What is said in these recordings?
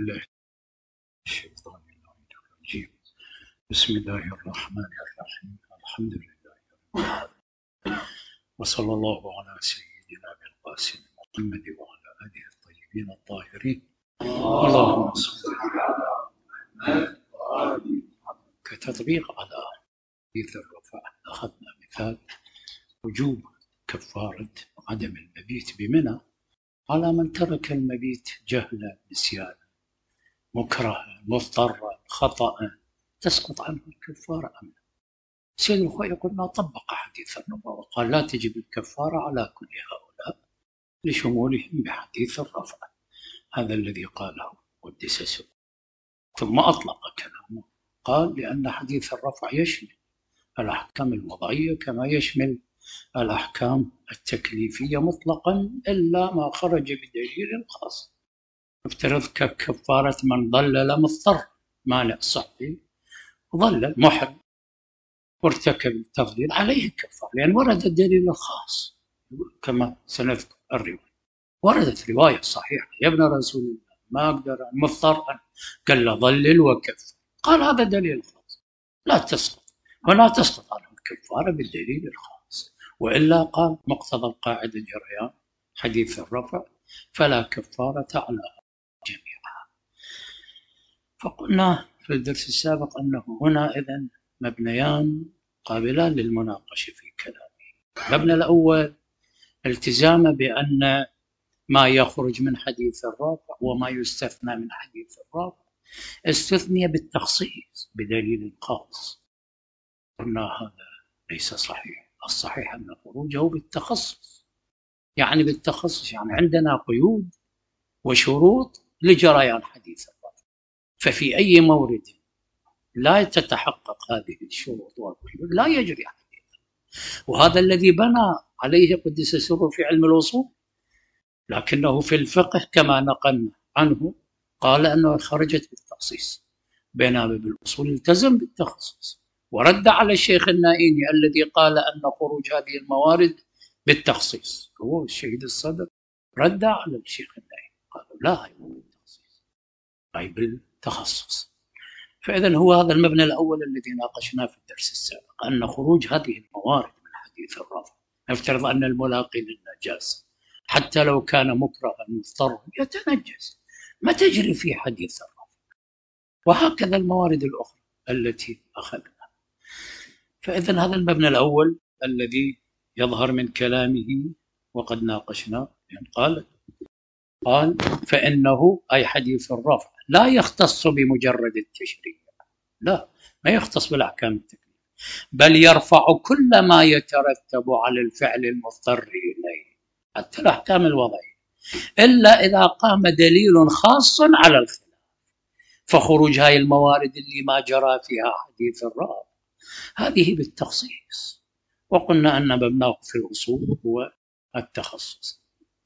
بالله الشيطان الرجيم. بسم الله الرحمن الرحيم. الحمد لله رب العالمين، وصلى الله على سيدنا القاسم محمد وعلى آله الطيبين الطاهرين. اللهم صل على محمد وآل محمد. كتطبيق على حديث الرفع أخذنا مثال وجوب كفارة عدم المبيت بمنى على من ترك المبيت جهلا، نسيانا، مكرها، مضطرا، خطأ، تسقط عنه الكفارة أم لا؟ سيد الخوي قلنا طبق حديث الرفع وقال لا تجب الكفارة على كل هؤلاء لشمولهم بحديث الرفع. هذا الذي قاله قدس سره. ثم أطلق كلامه، قال لأن حديث الرفع يشمل الأحكام الوضعية كما يشمل الأحكام التكليفية مطلقا إلا ما خرج بدليل خاص. افترض ككفارة من ضلل مضطر، مانع صحي، ضلل محرم وارتكب التضليل، عليه كفارة لأن ورد الدليل الخاص كما سنذكر الرواية. وردت رواية صحيحة يا ابن رسول الله ما أقدر مضطر، قال له ضلل وكفر، قال هذا دليل خاص لا تسقط، ولا تسقط عنه الكفارة بالدليل الخاص، وإلا قال مقتضى القاعدة جريان حديث الرفع فلا كفارة على جميعها. فقلنا في الدرس السابق أنه هنا إذن مبنيان قابلان للمناقشة في كلامه. المبنى الأول التزام بأن ما يخرج من حديث الرافع وما يستثنى من حديث الرافع استثني بالتخصيص بدليل خاص. قلنا هذا ليس صحيح، الصحيح أن خروجه بالتخصص، يعني بالتخصص يعني عندنا قيود وشروط لجريان حديث الرافع، ففي أي مورد لا تتحقق هذه الشروط والقيود لا يجري حديث. وهذا الذي بنى عليه قدس سره في علم الوصول، لكنه في الفقه كما نقلنا عنه قال أنه خرجت بالتخصيص، بينما بالأصول التزم بالتخصص، ورد على الشيخ النائيني الذي قال أن خروج هذه الموارد بالتخصيص، هو الشهيد الصدر رد على الشيخ النائيني قال لا يكون بالتخصيص أي بالتخصص. فإذا هو هذا المبنى الأول الذي ناقشناه في الدرس السابق، أن خروج هذه الموارد من حديث الرافع، نفترض أن الملاقي للنجاسة حتى لو كان مكرها مضطرا يتنجس، ما تجري في حديث الرافع، وهكذا الموارد الأخرى التي أخذنا. فإذا هذا المبنى الأول الذي يظهر من كلامه وقد ناقشناه، يعني قال فإنه أي حديث الرفع لا يختص بمجرد التشريع، لا ما يختص بالأحكام التكليفية، بل يرفع كل ما يترتب على الفعل المضطر إليه حتى الأحكام الوضعية، إلا إذا قام دليل خاص على الخلاف، فخروج هاي الموارد اللي ما جرى فيها حديث الرافع هذه بالتخصيص. وقلنا أن مبناه في الأصول هو التخصص.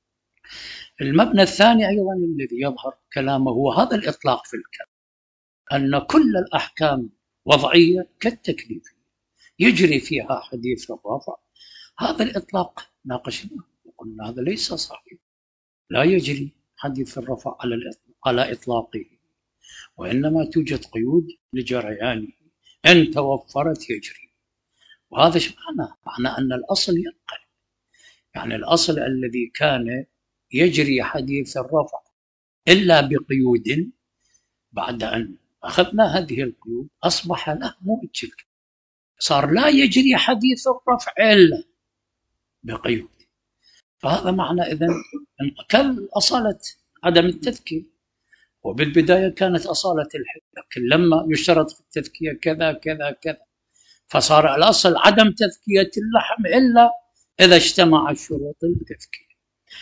المبنى الثاني أيضا الذي يظهر كلامه هو هذا الإطلاق في الكلام، أن كل الأحكام وضعية كالتكليفية يجري فيها حديث الرافع. هذا الإطلاق ناقشناه وقلنا هذا ليس صحيح، لا يجري حديث الرفع على إطلاقه، وإنما توجد قيود لجريانه، إن توفرت يجري. وهذا ايش معناه؟ معناه أن الأصل ينقل، يعني الأصل الذي كان يجري حديث الرفع إلا بقيود، بعد أن أخذنا هذه القيود أصبح له موجب، صار لا يجري حديث الرفع إلا بقيود. فهذا معنى إذن كالأصالة عدم التذكير، وبالبداية كانت أصالة الحل، لكن لما يشترط في التذكية كذا كذا كذا فصار الأصل عدم تذكية اللحم إلا إذا اجتمع الشروط التذكية.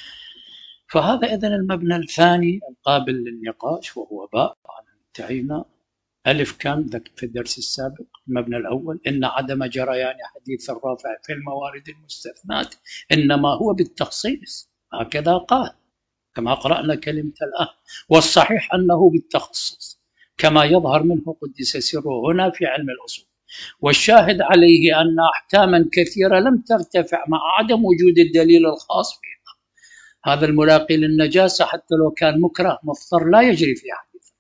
فهذا إذن المبنى الثاني القابل للنقاش، وهو باء انتهينا. ألف كان في الدرس السابق المبنى الأول إن عدم جريان حديث الرافع في الموارد المستثنات إنما هو بالتخصيص، هكذا قال كما قرأنا كلمة الآن، والصحيح أنه بالتخصص كما يظهر منه قدس سره هنا في علم الأصول. والشاهد عليه أن أحكاما كثيرة لم ترتفع مع عدم وجود الدليل الخاص فيها. هذا الملاقي للنجاسة حتى لو كان مكره مضطر لا يجري في حديث،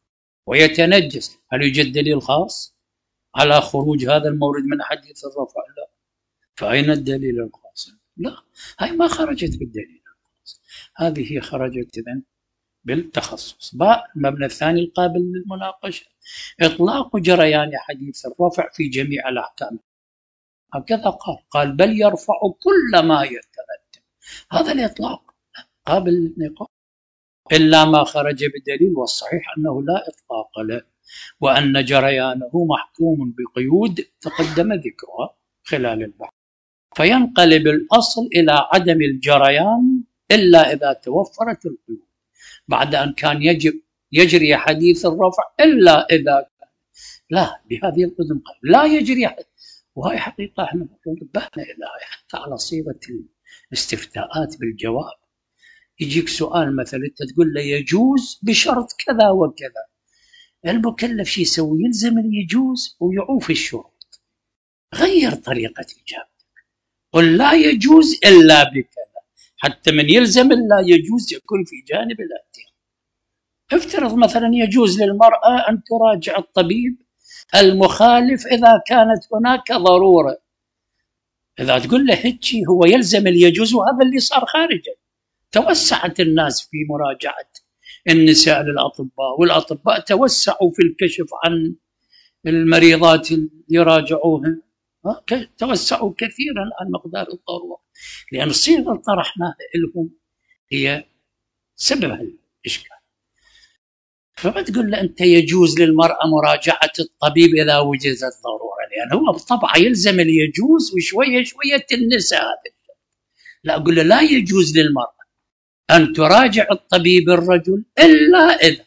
ويتنجس، هل يوجد دليل خاص على خروج هذا المورد من حديث الرفع؟ لا. فأين الدليل الخاص؟ لا، هاي ما خرجت بالدليل الخاص، هذه خرجت إذن بالتخصص. باء المبنى الثاني القابل للمناقشة: إطلاق جريان حديث الرفع في جميع الأحكام. هكذا قال بل يرفع كل ما يترتب. هذا الإطلاق قابل للنقاش إلا ما خرج بدليل، والصحيح أنه لا إطلاق له، وأن جريانه محكوم بقيود تقدم ذكرها خلال البحث. فينقلب الأصل إلى عدم الجريان إلا إذا توفرت القيود، بعد أن كان يجري حديث الرفع إلا إذا كان لا بهذه القدم لا يجري. وهي حقيقة احنا نبهنا إليها حتى على صيغة الاستفتاءات بالجواب. يجيك سؤال مثلا انت تقول له يجوز بشرط كذا وكذا، المكلف شو يسوي؟ يلزم يجوز ويعوف الشروط. غير طريقة إجابتك، قل لا يجوز إلا بكذا، حتى من يلزم لا يجوز يكون في جانب الاحتياط. افترض مثلا يجوز للمرأة أن تراجع الطبيب المخالف إذا كانت هناك ضرورة. إذا تقول له هيك هو يلزم يجوز، وهذا اللي صار خارجا. توسعت الناس في مراجعة النساء للأطباء، والأطباء توسعوا في الكشف عن المريضات اللي يراجعوها، توسعوا كثيرا عن مقدار الضرورة، لأن الصيغة اللي طرحناها لهم هي سبب الإشكال. فما تقول له أنت يجوز للمرأة مراجعة الطبيب إذا وجدت ضرورة، لأن هو بطبعه يلزم يجوز وشوية شوية النساء هذا. لا، أقول له لا يجوز للمرأة أن تراجع الطبيب الرجل إلا إذا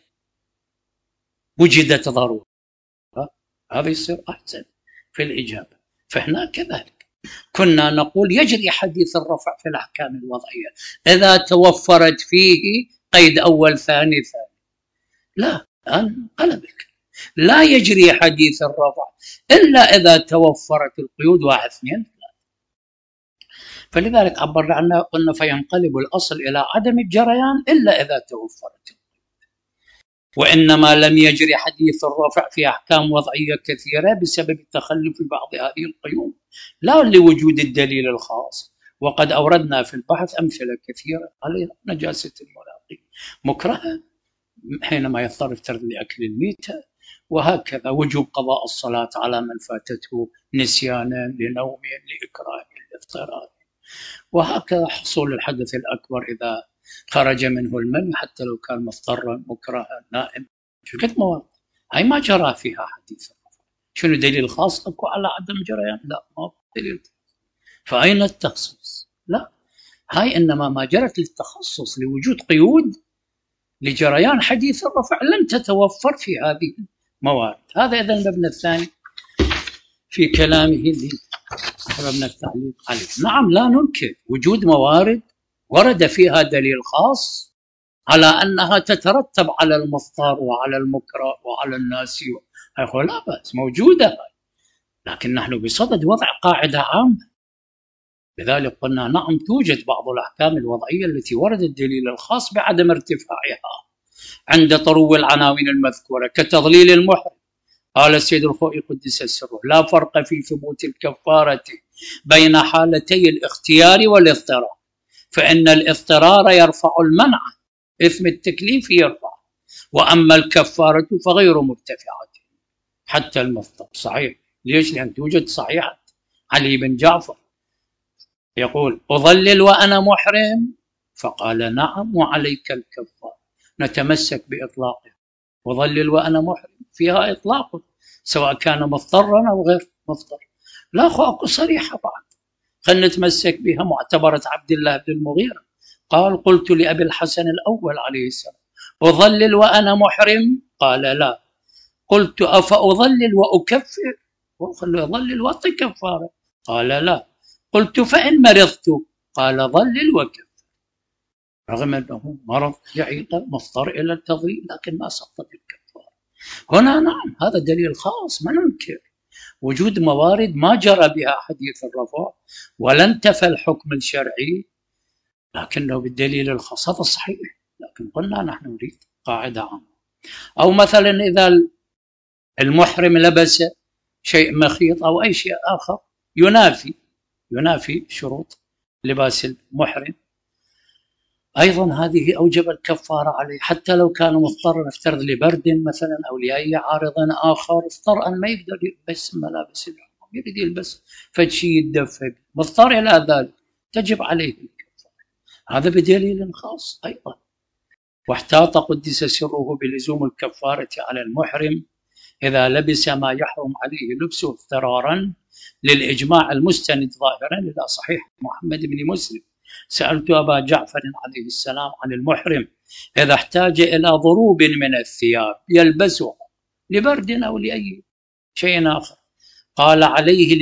وجدت ضرورة. هذا يصير أحسن في الإجابة. فهنا كذلك كنا نقول يجري حديث الرفع في الأحكام الوضعية إذا توفرت فيه قيد أول ثاني ثاني. لا، الآن قلبك لا يجري حديث الرفع إلا إذا توفرت القيود 1 2 3. فلذلك عبرنا عنه قلنا فينقلب الأصل إلى عدم الجريان إلا إذا توفرت. وإنما لم يجري حديث الرفع في أحكام وضعية كثيرة بسبب تخلف بعض هذه القيود، لا لوجود الدليل الخاص. وقد أوردنا في البحث أمثلة كثيرة على نجاسة الملاقي مكرهة حينما يضطر لأكل الميتة، وهكذا وجوب قضاء الصلاة على من فاتته نسيانا لنوم لإكراه لاضطرار، وهكذا حصول الحدث الأكبر إذا خرج منه المني حتى لو كان مضطرا مكرها نائم. في قد مواد هاي ما جرى فيها حديث الرفع. شنو دليل خاص اكو على عدم جريان؟ لا، ما دليل. فأين التخصص؟ لا، هاي إنما ما جرت للتخصص لوجود قيود لجريان حديث الرفع لن تتوفر في هذه المواد. هذا إذا المبنى الثاني في كلامه اللي سببنا التعليق عليه. نعم، لا ننكر وجود موارد ورد فيها دليل خاص على أنها تترتب على المضطر وعلى المكره وعلى الناسي، لا بأس، موجودة، لكن نحن بصدد وضع قاعدة عامة. لذلك قلنا نعم توجد بعض الأحكام الوضعية التي ورد الدليل الخاص بعدم ارتفاعها عند طرو العناوين المذكورة كتضليل المحرم. قال السيد الخوئي قدس سره: لا فرق في ثبوت الكفارة بين حالتي الاختيار والاضطرار، فإن الاضطرار يرفع المنع، إثم التكليف يرفع، وأما الكفارة فغير مرتفعة حتى المضطر. صحيح. ليش؟ لأن توجد صحيحة علي بن جعفر يقول: أضلل وأنا محرم؟ فقال: نعم وعليك الكفارة. نتمسك بإطلاقه. أضلل وأنا محرم فيها إطلاق سواء كان مضطرا أو غير مضطر. لا، أكو صريحة بعد، خلنا نتمسك بها. معتبرة عبد الله بن المغيرة قال: قلت لأبي الحسن الأول عليه السلام: أضلل وأنا محرم؟ قال: لا. قلت: أفأضلل وأكفر؟ أضلل وأعطي كفارة؟ قال: لا. قلت: فإن مرضت؟ قال: ضلل وكفر. رغم أنه مرض يعيق مضطر إلى التضليل، لكن ما سقط الكفارة. هنا نعم هذا دليل خاص، ما ننكر وجود موارد ما جرى بها حديث الرفع ولا انتفى الحكم الشرعي، لكنه بالدليل الخاص. هذا صحيح، لكن قلنا نحن نريد قاعدة عامة. أو مثلا إذا المحرم لبس شيء مخيط أو أي شيء آخر ينافي شروط لباس المحرم، أيضا هذه أوجب الكفارة عليه، حتى لو كان مضطر نفترض لبرد مثلا أو لأي عارض آخر، اضطر أن ما يقدر يلبس ملابس الإحرام، يريد يلبس فشي يتدفى، مضطر إلى ذلك، تجب عليه الكفارة، هذا بدليل خاص أيضا. واحتاط قدس سره بلزوم الكفارة على المحرم إذا لبس ما يحرم عليه لبسه اضطرارا للإجماع المستند ظاهرا إلى صحيح محمد بن مسلم: سألت أبا جعفر عليه السلام عن المحرم إذا احتاج إلى ضروب من الثياب يلبسها لبرد أو لأي شيء آخر، قال: عليه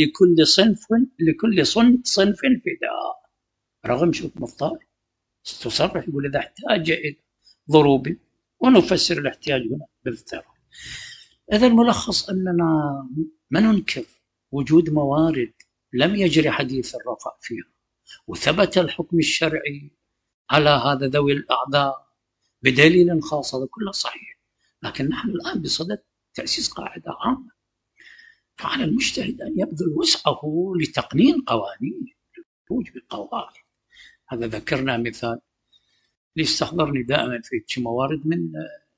لكل صنف فداء. رغم شوف مضطر تصرح يقول إذا احتاج إلى ضروب، ونفسر الاحتياج هنا بالاضطرار. إذا الملخص أننا ما ننكر وجود موارد لم يجري حديث الرفع فيها، وثبت الحكم الشرعي على هذا ذوي الأعذار بدليل خاص، هذا كله صحيح، لكن نحن الآن بصدد تأسيس قاعدة عامة، فعلى المجتهد أن يبذل وسعه لتقنين قوانين الخروج بالقواعد. هذا ذكرنا مثال ليستحضرني دائما في موارد من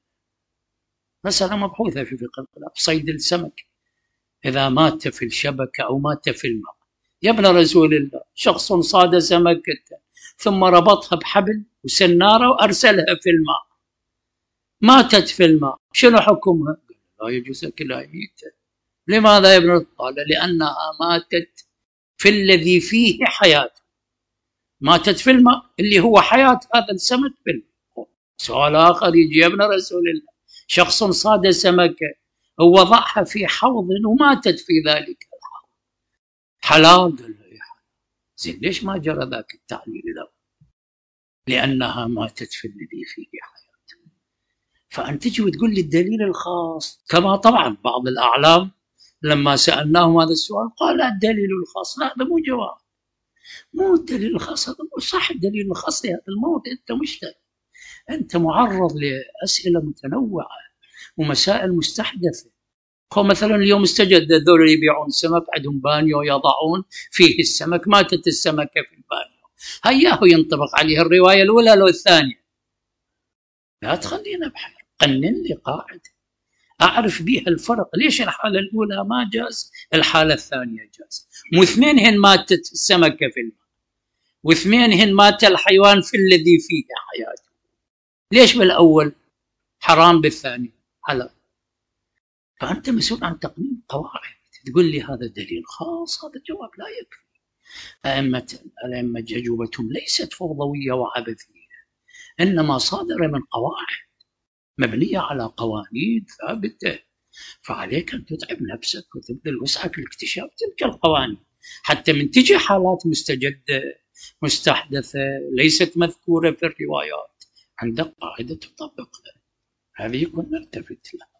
مسألة مبحوثة في فقه الخلاف، صيد السمك إذا مات في الشبكة أو مات في الماء. يا ابن رسول الله، شخص صاد سمكة ثم ربطها بحبل وسنارة وأرسلها في الماء، ماتت في الماء، شنو حكمها؟ لا يجوز أكلها ميتة. لماذا يا ابن؟ قال: لأنها ماتت في الذي فيه حياة، ماتت في الماء اللي هو حياة هذا السمك في الماء. سؤال آخر يجي: يا ابن رسول الله، شخص صاد سمكة ووضعها في حوض وماتت في ذلك الحوض، حلال؟ قال له: زين، ليش ما جرى ذاك التعليل له؟ لأنها ماتت في الذي فيه حياة. فأنت تجي وتقول لي الدليل الخاص، كما طبعا بعض الأعلام لما سألناهم هذا السؤال قال الدليل الخاص. لا، هذا مو جواب، مو الدليل الخاص، هذا مو صح. الدليل الخاص لهذا الموضوع أنت مجتهد، أنت معرض لأسئلة متنوعة ومسائل مستحدثة. هو مثلا اليوم استجد ذول اللي يبيعون سمك، عندهم بانيو يضعون فيه السمك، ماتت السمكة في البانيو، هياه ينطبق عليه الرواية الأولى لو الثانية؟ لا تخلينا بحر، قنن لي قاعدة أعرف بها الفرق، ليش الحالة الأولى ما جاز الحالة الثانية جاز؟ مو اثنينهن ماتت السمكة في الماء واثنينهن مات الحيوان في الذي فيه حياته، ليش بالأول حرام بالثاني حلال؟ فأنت مسؤول عن تقنين قواعد، تقول لي هذا دليل خاص، هذا جواب لا يكفي. الأئمة أجوبتهم ليست فوضوية وعبثية، إنما صادرة من قواعد مبنية على قوانين ثابتة، فعليك أن تتعب نفسك وتبذل وسعك لاكتشاف تلك القوانين، حتى من تجي حالات مستجدة مستحدثة ليست مذكورة في الروايات، عندك قاعدة تطبقها، هذه كنا نلتفت لها.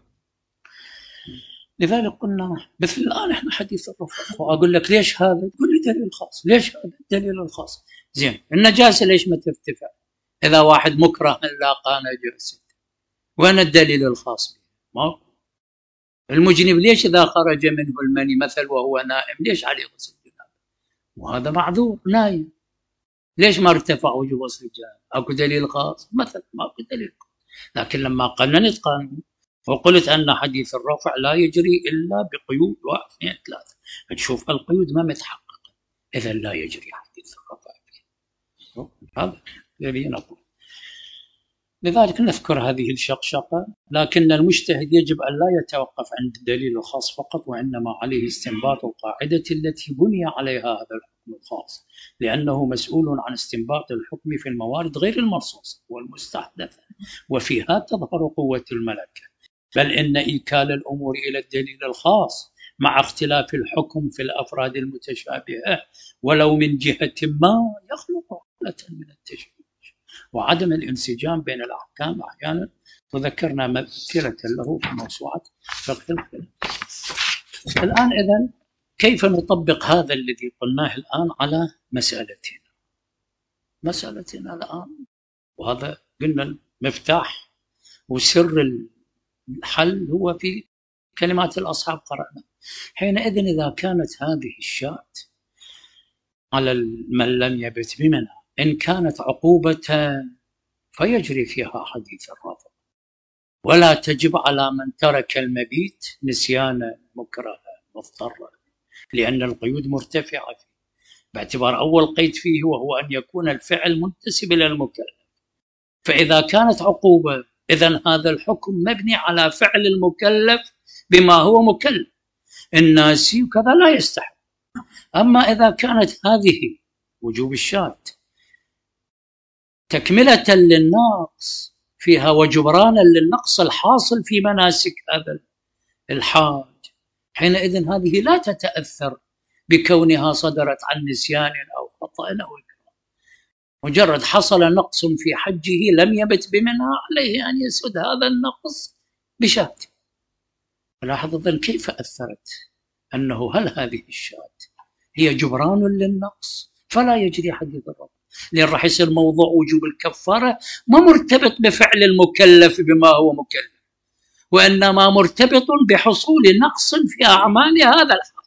لذلك قلنا مثل الآن احنا حديث الرفع، وأقول لك ليش هذا؟ تقول لي دليل خاص. ليش هذا الدليل الخاص؟ زين، النجاسة ليش ما ترتفع إذا واحد مكره أن لاقى نجاسة؟ وين الدليل الخاص به؟ ما المجنب ليش إذا خرج منه المني مثل وهو نائم ليش عليه غسل جنابه؟ وهذا معذور نايم، ليش ما ارتفع وجوب غسل الجنابه؟ اكو دليل خاص؟ مثلا ماكو دليل خاص. لكن لما قننت قانون وقلت أن حديث الرفع لا يجري إلا بقيود 1 2 3، تشوف القيود ما متحققة، إذا لا يجري حديث الرفع فيه. هذا الذي نقول. لذلك نذكر هذه الشقشقة، لكن المجتهد يجب أن لا يتوقف عند الدليل الخاص فقط، وإنما عليه استنباط القاعدة التي بني عليها هذا الحكم الخاص، لأنه مسؤول عن استنباط الحكم في الموارد غير المرصوصة والمستحدثة، وفيها تظهر قوة الملكة. بل إن إيكال الأمور إلى الدليل الخاص مع اختلاف الحكم في الأفراد المتشابهة ولو من جهة ما يخلق حالة من التشويش وعدم الانسجام بين الأحكام أحيانا، وذكرنا مثلة له في موسوعة فقه الخلاف. الآن إذن كيف نطبق هذا الذي قلناه الآن على مسألتنا الآن؟ وهذا قلنا المفتاح وسر الحل هو في كلمات الأصحاب قرأنا. حينئذ إذا كانت هذه الشاة على من لم يبت بمنها إن كانت عقوبة فيجري فيها حديث الرفض، ولا تجب على من ترك المبيت نسيان مكره مضطر، لأن القيود مرتفعة فيه باعتبار أول قيد فيه وهو أن يكون الفعل منتسب إلى المكلف. فإذا كانت عقوبة إذن هذا الحكم مبني على فعل المكلف بما هو مكلف، الناسي وكذا لا يستحق. أما إذا كانت هذه وجوب الشاة تكملة للنقص فيها وجبرانا للنقص الحاصل في مناسك هذا الحاج، حينئذ هذه لا تتأثر بكونها صدرت عن نسيان أو خطأ أو إكراه، مجرد حصل نقص في حجه لم يبت بمنها عليه أن يسد هذا النقص بشاة. لاحظ إذن كيف أثرت أنه هل هذه الشاة هي جبران للنقص فلا يجري حديث الرفض، لأن راح يصير موضوع وجوب الكفارة ما مرتبط بفعل المكلف بما هو مكلف، وإنما مرتبط بحصول نقص في أعمال هذا الحال.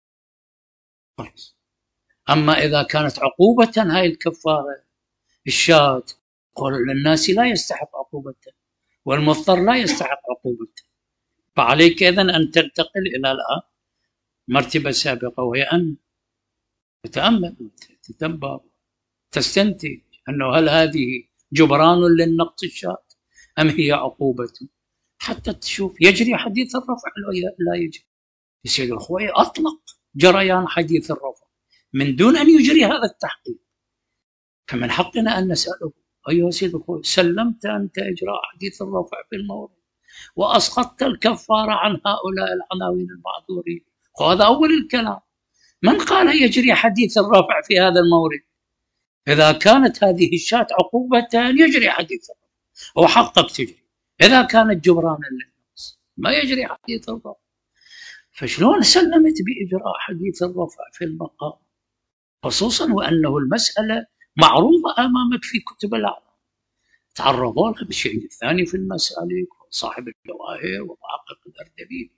أما إذا كانت عقوبة هاي الكفارة الشاة قول للناس لا يستحق عقوبة والمضطر لا يستحق عقوبة، فعليك إذن أن تنتقل إلى الآن مرتبة سابقة، وهي أن تتأمل تتدبر تستنتج أنه هل هذه جبران للنقص الشاة أم هي عقوبة، حتى تشوف يجري حديث الرفع لا يجري. السيد الخوئي أطلق جريان حديث الرفع من دون أن يجري هذا التحقيق، فمن حقنا أن نسأله أيها سيد الخوئي سلمت أنت إجراء حديث الرفع في المورد وأسقطت الكفارة عن هؤلاء العناوين المعذورين، وهذا أول الكلام. من قال يجري حديث الرفع في هذا المورد؟ إذا كانت هذه الشاة عقوبة يجري حديث الرفع وحقق تجري، إذا كانت جبرانا للنقص ما يجري حديث الرفع. فشلون سلمت بإجراء حديث الرفع في المقام، خصوصا وأنه المسألة معروضة أمامك في كتب الأعلام، تعرضوا لها بالشيء الثاني في المسالك وصاحب الجواهر ومحقق الأردبيل،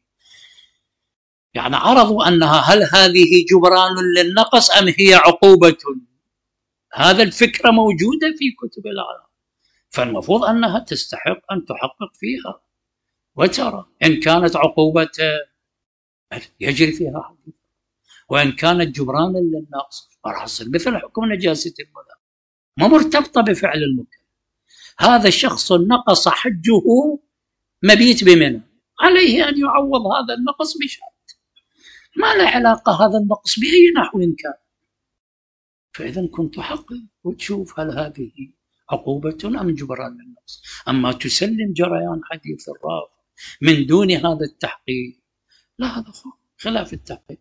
يعني عرضوا أنها هل هذه جبران للنقص أم هي عقوبة. هذا الفكرة موجودة في كتب الأعلام، فالمفروض أنها تستحق أن تحقق فيها وترى إن كانت عقوبة يجري فيها حديث، وإن كانت جبرانا للنقص راح يصير مثل حكم نجاسة المذهب ما مرتبطة بفعل المكلف. هذا الشخص نقص حجه مبيت بمنى، عليه أن يعوض هذا النقص بشاة، ما له علاقة هذا النقص بأي نحو كان. فإذا كنت تحقق وتشوف هل هذه عقوبة أم جبران للنقص. أما تسلم جريان حديث الرافع من دون هذا التحقيق لا، هذا خلاف التحقيق.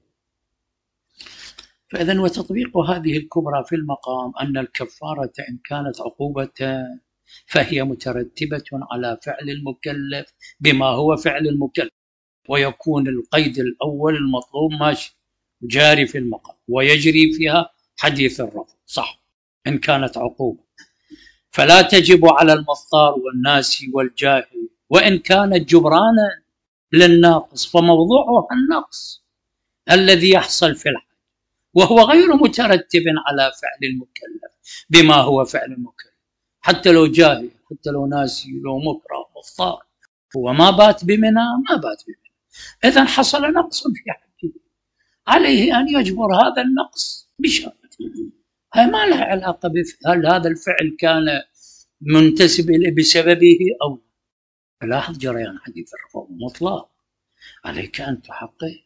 فإذا وتطبيق هذه الكبرى في المقام أن الكفارة إن كانت عقوبة فهي مترتبة على فعل المكلف بما هو فعل المكلف، ويكون القيد الأول المطلوب ماشي جاري في المقام ويجري فيها حديث الرفض صح إن كانت عقوبة، فلا تجب على المضطر والناسي والجاهل. وإن كانت جبرانا للناقص فموضوعها النقص الذي يحصل في الحج، وهو غير مترتب على فعل المكلف بما هو فعل المكلف، حتى لو جاهل حتى لو ناسي لو مكره مضطر هو ما بات بمنى ما بات بمنى، إذن حصل نقص في حجه عليه أن يجبر هذا النقص بشرط. هاي ما لها علاقة هل هذا الفعل كان منتسب إليه بسببه أو لا. لاحظ جريان حديث الرفض مطلق، عليك أن تحقق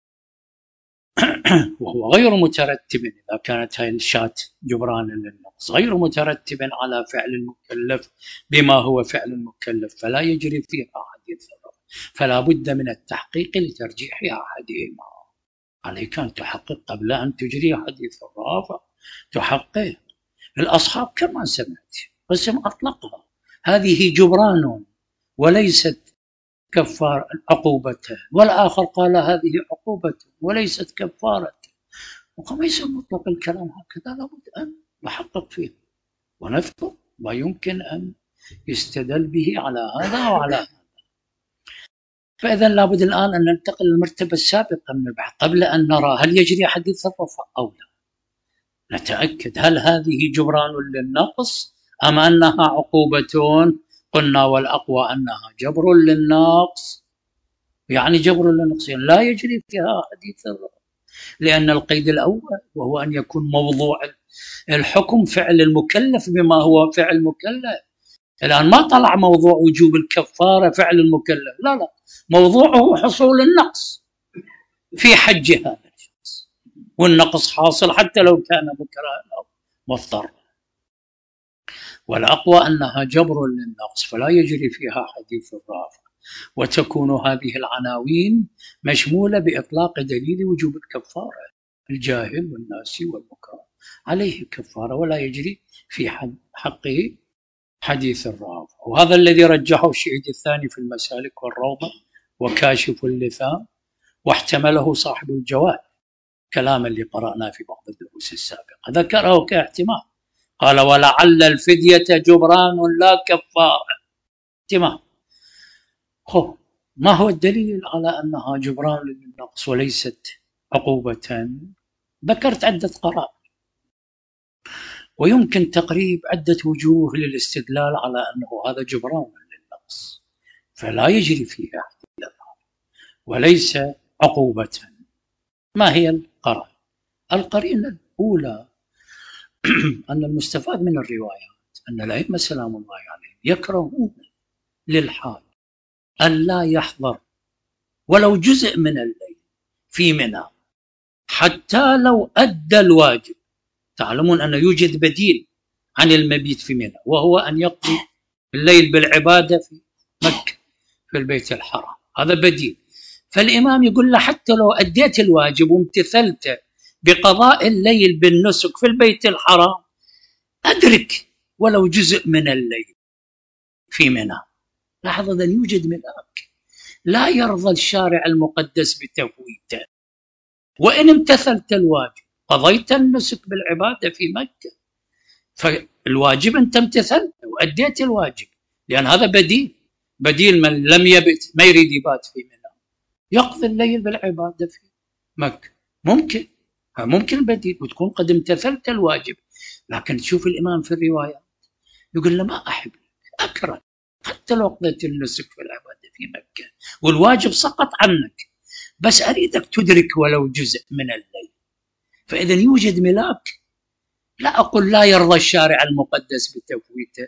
وهو غير مترتب إذا كانت هاي الشاة جبرانا للنقص غير مترتب على فعل المكلف بما هو فعل المكلف، فلا يجري فيها حديث الرفض، فلا بد من التحقيق لترجيح أحدهما. عليك أن تحقق قبل أن تجري حديث الرافع، تحقق. الأصحاب كما سمعت قسم أطلقها هذه جبران وليست كفار عقوبة، والآخر قال هذه عقوبة وليست كفارة، وقميص مطلق الكلام هكذا لابد أن نحقق فيه ونذكر ما يمكن أن يستدل به على هذا وعلى هذا. فإذا لابد الآن أن ننتقل للمرتبة السابقة من البحث قبل أن نرى هل يجري حديث الرفع أو لا. نتأكد هل هذه جبران للنقص أم أنها عقوبة. قلنا والأقوى أنها جبر للنقص، يعني جبر للنقص لا يجري فيها حديث الرفع، لأن القيد الأول وهو أن يكون موضوع الحكم فعل المكلف بما هو فعل مكلف. الآن ما طلع موضوع وجوب الكفارة فعل المكلف، لا، موضوعه حصول النقص في حج هذا الشخص، والنقص حاصل حتى لو كان مكرها أو مضطر. والأقوى أنها جبر للنقص فلا يجري فيها حديث الرافع، وتكون هذه العناوين مشمولة بإطلاق دليل وجوب الكفارة. الجاهل والناسي والمكره عليه كفارة ولا يجري في حقه حديث الرافع. وهذا الذي رجحه الشهيد الثاني في المسالك والروضة وكاشف اللثام، واحتمله صاحب الجواب كلام اللي قرأناه في بعض الدروس السابقة، ذكره كاحتمال، قال ولعل الفدية جبران لا كفارة. احتمال. ما هو الدليل على أنها جبران للنقص وليست عقوبة؟ ذكرت عدة قرائن، ويمكن تقريب عدة وجوه للاستدلال على أنه هذا جبران للنقص فلا يجري فيها حديث وليس عقوبة. ما هي القرائن؟ القرينة الأولى أن المستفاد من الروايات أن الأئمة سلام الله عليهم يكرهون للحاج أن لا يحضر ولو جزء من الليل في منى حتى لو أدى الواجب. تعلمون أن يوجد بديل عن المبيت في منى، وهو أن يقضي الليل بالعبادة في مكة في البيت الحرام، هذا بديل. فالإمام يقول له حتى لو أديت الواجب وامتثلت بقضاء الليل بالنسك في البيت الحرام أدرك ولو جزء من الليل في منى. لاحظ أن يوجد ملاك لا يرضى الشارع المقدس بتفويته، وإن امتثلت الواجب قضيت النسك بالعبادة في مكة، فالواجب أنت امتثلت وأديت الواجب، لأن هذا بديل من لم يبت ما يريد يبات في منى يقضي الليل بالعبادة في مكة. ممكن بديل وتكون قد امتثلت الواجب. لكن تشوف الإمام في الروايات يقول له ما أحب أكره حتى لو قضيت النسك في العبادة في مكة والواجب سقط عنك، بس أريدك تدرك ولو جزء من الليل. فإذا يوجد ملاك، لا أقول لا يرضى الشارع المقدس بتفويته،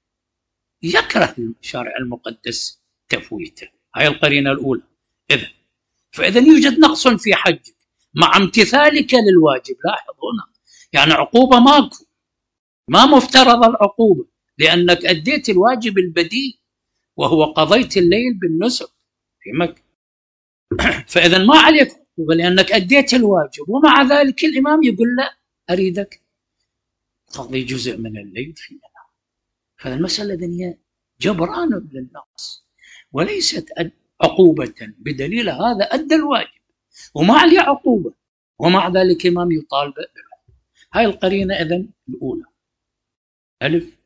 يكره الشارع المقدس تفويته. هاي القرينة الأولى. فإذا يوجد نقص في حجك مع امتثالك للواجب. لاحظ هنا يعني عقوبة ماكو، ما مفترض العقوبة لأنك أديت الواجب البديل وهو قضيت الليل بالنسك في مكة. فإذا ما عليك عقوبة لأنك أديت الواجب، ومع ذلك الإمام يقول لا أريدك تقضي جزء من الليل في منى. فالمسألة هي جبران للنقص وليست عقوبة، بدليل هذا أدى الواجب وما عليه عقوبة، ومع ذلك الإمام يطالب بالعقوبة. هاي القرينة إذن الأولى. ألف،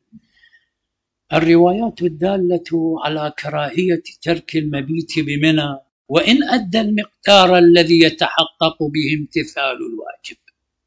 الروايات الدالة على كراهية ترك المبيت بمنى وإن أدى المقدار الذي يتحقق به امتثال الواجب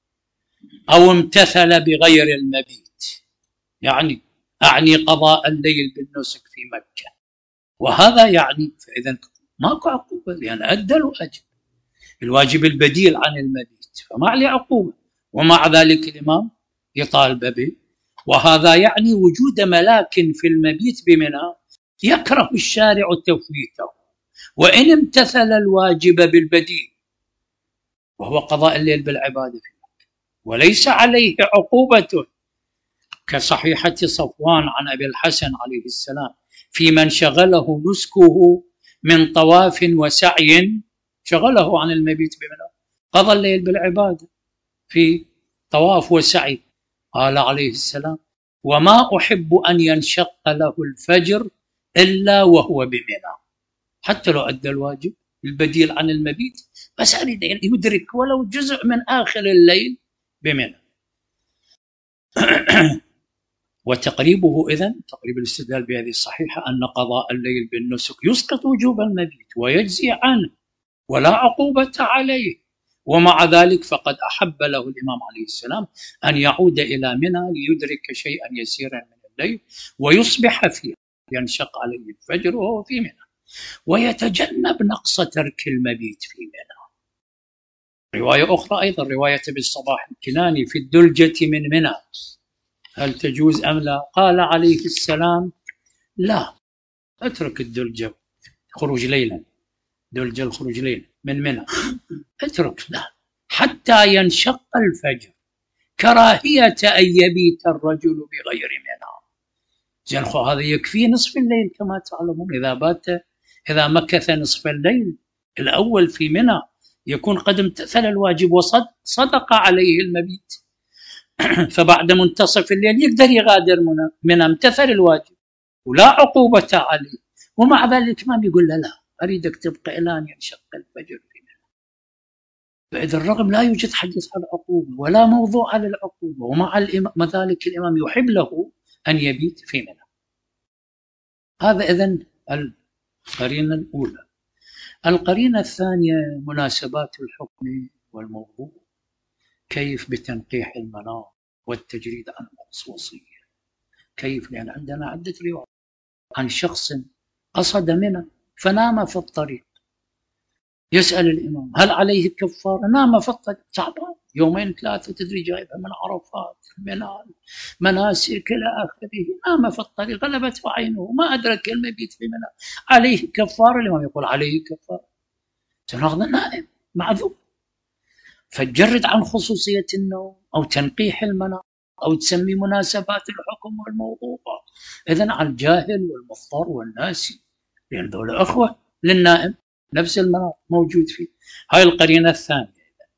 أو امتثل بغير المبيت، يعني أعني قضاء الليل بالنسك في مكة، وهذا يعني فإذا ماكو عقوبة لأن أدى الواجب البديل عن المبيت فما عليه عقوبة، ومع ذلك الإمام يطالب به. وهذا يعني وجود ملاك في المبيت بمنى يكره الشارع تفويته وإن امتثل الواجب بالبديل وهو قضاء الليل بالعبادة في مكة، وليس عليه عقوبة كصحيحة صفوان عن أبي الحسن عليه السلام في من شغله نسكه من طواف وسعي، شغله عن المبيت بمنى، قضى الليل بالعبادة في طواف وسعي. قال عليه السلام وما أحب أن ينشق له الفجر إلا وهو بمنى، حتى لو أدى الواجب البديل عن المبيت بس أريد أن يدرك ولو جزء من آخر الليل بمنى. وتقريبه إذن تقريب الاستدلال بهذه الصحيحة أن قضاء الليل بالنسك يسقط وجوب المبيت ويجزي عنه ولا عقوبة عليه، ومع ذلك فقد أحب له الإمام عليه السلام أن يعود إلى منى ليدرك شيئا يسيرا من الليل ويصبح فيه، ينشق عليه الفجر وهو في منى، ويتجنب نقص ترك المبيت في منى. رواية أخرى أيضا رواية أبي الصباح الكناني في الدلجة من منى، هل تجوز أم لا؟ قال عليه السلام لا، اترك الدلجة خروج ليلا، دلجة الخروج ليلا من منى اترك لا حتى ينشق الفجر، كراهية أن يبيت الرجل بغير منى. زين هذا يكفي نصف الليل كما تعلمون، إذا مكث نصف الليل الأول في منى يكون قد امتثل الواجب وصدق عليه المبيت فبعد منتصف الليل يقدر يغادر منى امتثل الواجب ولا عقوبة عليه، ومع ذلك الإمام يقول له لا أريدك تبقى إلى أن ينشق الفجر في منى. فإذا الرغم لا يوجد حديث على العقوبة ولا موضوع على العقوبة، ومع ذلك الإمام يحب له أن يبيت في منى. هذا إذن القرينة الأولى. القرينة الثانية مناسبات الحكم والموضوع، كيف بتنقيح المناط والتجريد عن الخصوصية. كيف؟ لأن عندنا عدة روايات عن شخص قصد منى فنام في الطريق، يسأل الإمام هل عليه كفارة؟ نام في الطريق، تعبان يومين ثلاثة تدري جايبها من عرفات من مناسك إلى آخره، نام في الطريق غلبته عينه ما أدرك المبيت في منى، عليه كفارة؟ الإمام يقول عليه كفارة، هذا نائم معذور. فتجرد عن خصوصية النوم أو تنقيح المناط أو تسمي مناسبات الحكم والموضوع إذن على الجاهل والمضطر والناسي، لأن دول أخوة للنائم نفس المناط موجود فيه. هاي القرينة الثانية،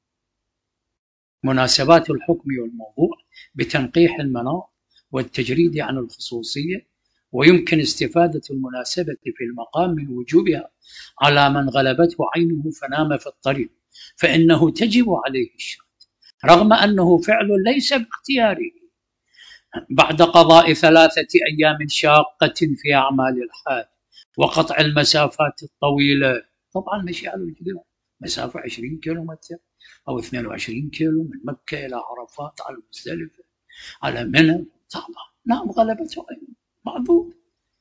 مناسبات الحكم والموضوع بتنقيح المناط والتجريد عن الخصوصية، ويمكن استفادة المناسبة في المقام من وجوبها على من غلبته عينه فنام في الطريق، فإنه تجب عليه الشهادة رغم أنه فعل ليس باختياره بعد قضاء 3 أيام شاقة في أعمال الحاج وقطع المسافات الطويلة. طبعا مشي على الجبال مسافة 20 كيلومتر أو 22 كيلو من مكة إلى عرفات على مزدلفة على منى، طبعا نعم غلبته معذور.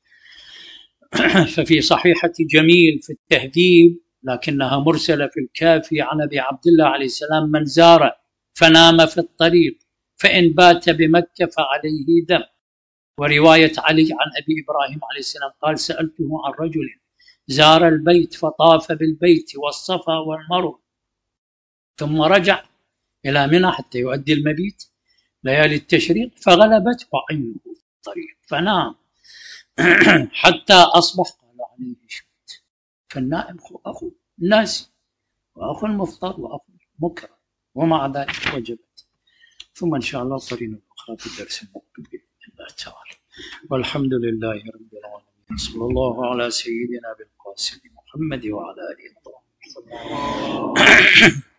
ففي صحيحة جميل في التهذيب لكنها مرسلة في الكافي عن أبي عبد الله عليه السلام من زار فنام في الطريق فإن بات بمكة فعليه دم. ورواية علي عن أبي إبراهيم عليه السلام قال سألته عن رجل زار البيت فطاف بالبيت والصفا والمروة ثم رجع إلى منى حتى يؤدي المبيت ليالي التشريق فغلبته عينه في الطريق فنام حتى أصبح، قال عليه شهد. فالنائم أخو الناس وأخو المضطر وأخو المكره، ومع ذلك وجبت. ثم إن شاء الله قرينا الأخرى في الدرس المقبل بإذن الله تعالى. والحمد لله رب العالمين، صلى الله على سيدنا بالقاسم محمد وعلى آله وصحبه.